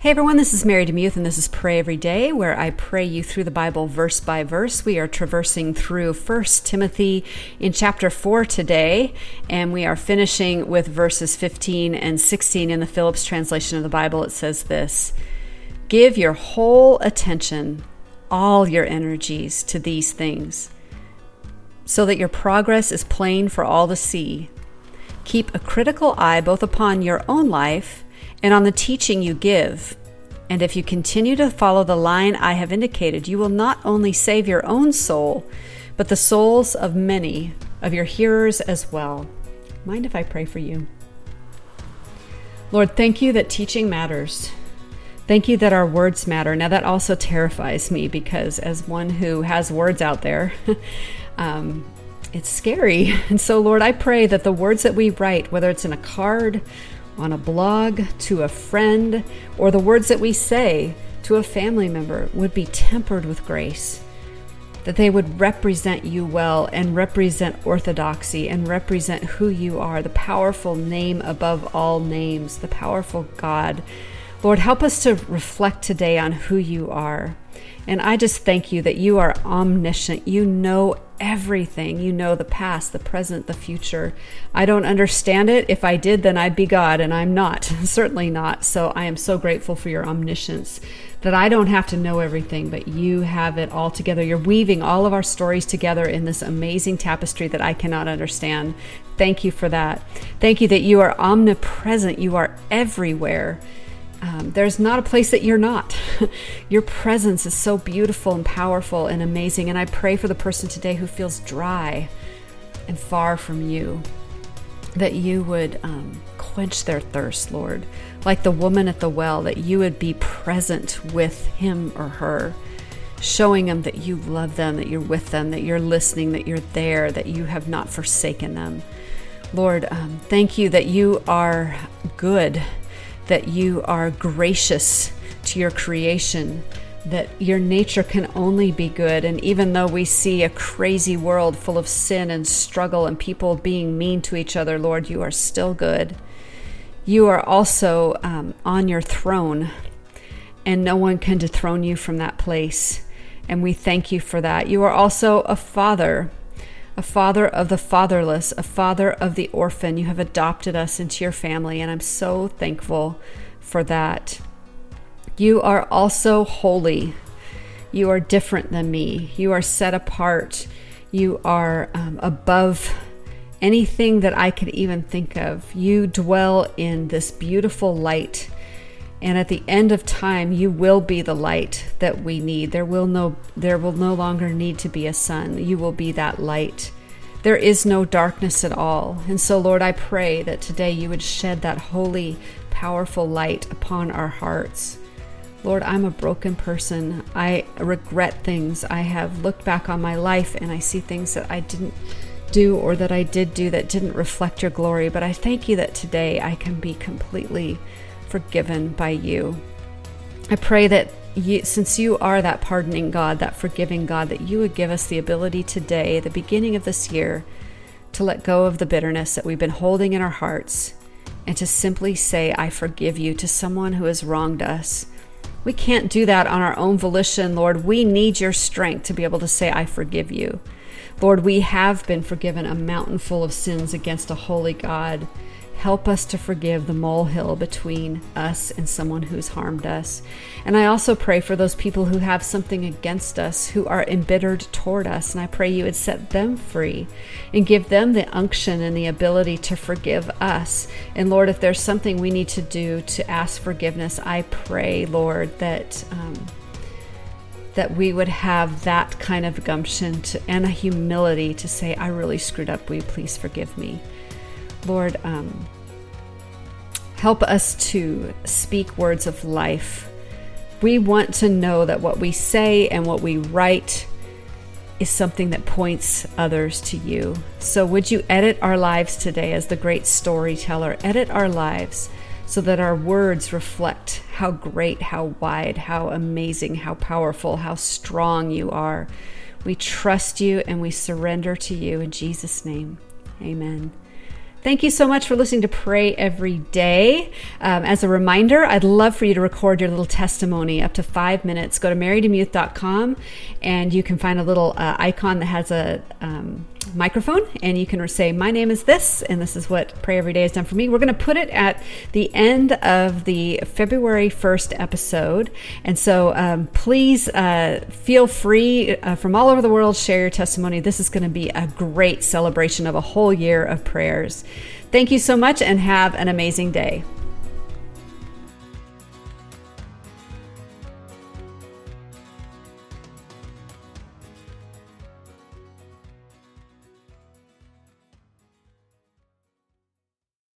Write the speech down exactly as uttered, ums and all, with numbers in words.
Hey everyone, this is Mary DeMuth and this is Pray Every Day, where I pray you through the Bible verse by verse. We are traversing through First Timothy in chapter four today, and we are finishing with verses fifteen and sixteen in the Phillips translation of the Bible. It says this: "Give your whole attention, all your energies to these things, so that your progress is plain for all to see. Keep a critical eye both upon your own life and on the teaching you give. And if you continue to follow the line I have indicated, you will not only save your own soul, but the souls of many of your hearers as well." Mind if I pray for you? Lord, thank you that teaching matters. Thank you that our words matter. Now that also terrifies me, because as one who has words out there, um, it's scary. And so, Lord, I pray that the words that we write, whether it's in a card, on a blog, to a friend, or the words that we say to a family member, would be tempered with grace, that they would represent you well and represent orthodoxy and represent who you are, the powerful name above all names, the powerful God. Lord, help us to reflect today on who you are. And I just thank you that you are omniscient. You know everything. You know the past, the present, the future. I don't understand it. If I did, then I'd be God, and I'm not. Certainly not. So I am so grateful for your omniscience, that I don't have to know everything, but you have it all together. You're weaving all of our stories together in this amazing tapestry that I cannot understand. Thank you for that. Thank you that you are omnipresent. You are everywhere. Um, there's not a place that you're not. Your presence is so beautiful and powerful and amazing. And I pray for the person today who feels dry and far from you, that you would um, quench their thirst, Lord. Like the woman at the well, that you would be present with him or her, showing them that you love them, that you're with them, that you're listening, that you're there, that you have not forsaken them. Lord, um, thank you that you are good, that you are gracious to your creation, that your nature can only be good. And even though we see a crazy world full of sin and struggle and people being mean to each other, Lord, you are still good. You are also um, on your throne, and no one can dethrone you from that place. And we thank you for that. You are also a father, a father of the fatherless, a father of the orphan. You have adopted us into your family, and I'm so thankful for that. You are also holy. You are different than me. You are set apart. You are um, above anything that I could even think of. You dwell in this beautiful light, and at the end of time, you will be the light that we need. There will no, there will no longer need to be a sun. You will be that light. There is no darkness at all. And so, Lord, I pray that today you would shed that holy, powerful light upon our hearts. Lord, I'm a broken person. I regret things. I have looked back on my life and I see things that I didn't do or that I did do that didn't reflect your glory. But I thank you that today I can be completely forgiven by you. I pray that you, since you are that pardoning God, that forgiving God, that you would give us the ability today, at the beginning of this year, to let go of the bitterness that we've been holding in our hearts and to simply say, I forgive you, to someone who has wronged us. We can't do that on our own volition, Lord. We need your strength to be able to say, I forgive you. Lord, we have been forgiven a mountain full of sins against a holy God. Help us to forgive the molehill between us and someone who's harmed us. And I also pray for those people who have something against us, who are embittered toward us. And I pray you would set them free and give them the unction and the ability to forgive us. And Lord, if there's something we need to do to ask forgiveness, I pray, Lord, that um, that we would have that kind of gumption to, and a humility to say, I really screwed up. Will you please forgive me? Lord, um, help us to speak words of life. We want to know that what we say and what we write is something that points others to you. So would you edit our lives today as the great storyteller? Edit our lives so that our words reflect how great, how wide, how amazing, how powerful, how strong you are. We trust you and we surrender to you in Jesus' name. Amen. Thank you so much for listening to Pray Every Day. Um, as a reminder, I'd love for you to record your little testimony up to five minutes. Go to mary demuth dot com and you can find a little uh, icon that has a um, microphone, and you can say, my name is this, and this is what Pray Every Day has done for me. We're going to put it at the end of the February first episode. And so um, please uh, feel free uh, from all over the world, share your testimony. This is going to be a great celebration of a whole year of prayers. Thank you so much and have an amazing day.